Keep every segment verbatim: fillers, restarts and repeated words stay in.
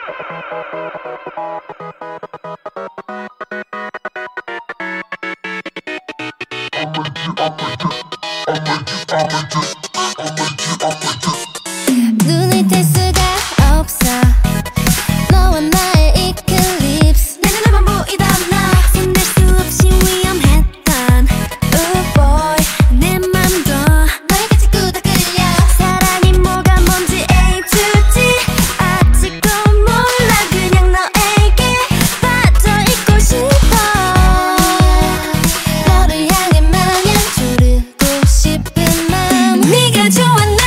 눈을 뗄 수가 없어 너와 나의 이클립스 내 눈에만 보이던 너 손댈 수 없이 위험했던 Oh boy 내 맘도 너에게 자꾸 다 끌려 사랑이 뭐가 뭔지 A to Z 아직도 몰라 그냥 너에게 빠져 있고 싶어 너를 향해 마냥 조르고 싶은 맘 네가 좋아 난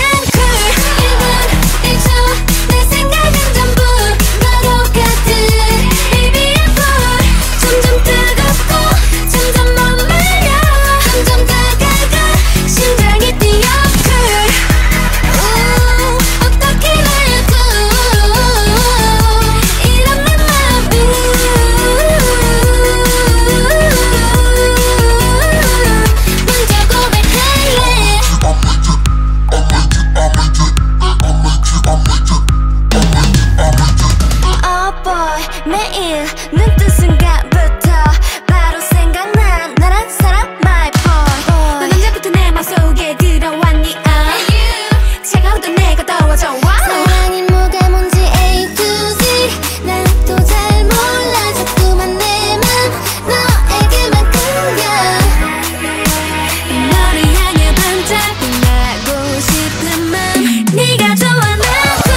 매일 눈 뜬 순간부터 바로 생각난 나란 사람 my boy 넌 언제부터 내 맘속에 들어왔니 uh. 차가웠던 내가 더워져 wow. 사랑이 뭐가 뭔지 A to Z 난 또 잘 몰라 자꾸만 내 맘 너에게만 끌려 너를 향해 반짝 빛나고 싶은 맘 네가 좋아 난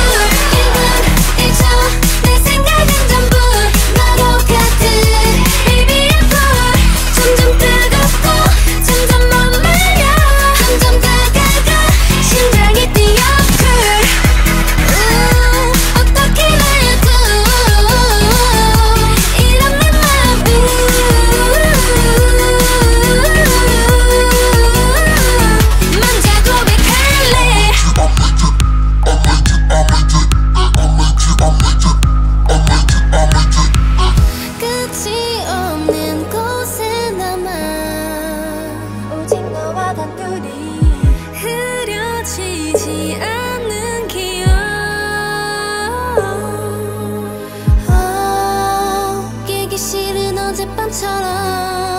흐려지지 않는 기억 어, 깨기 싫은 어젯밤처럼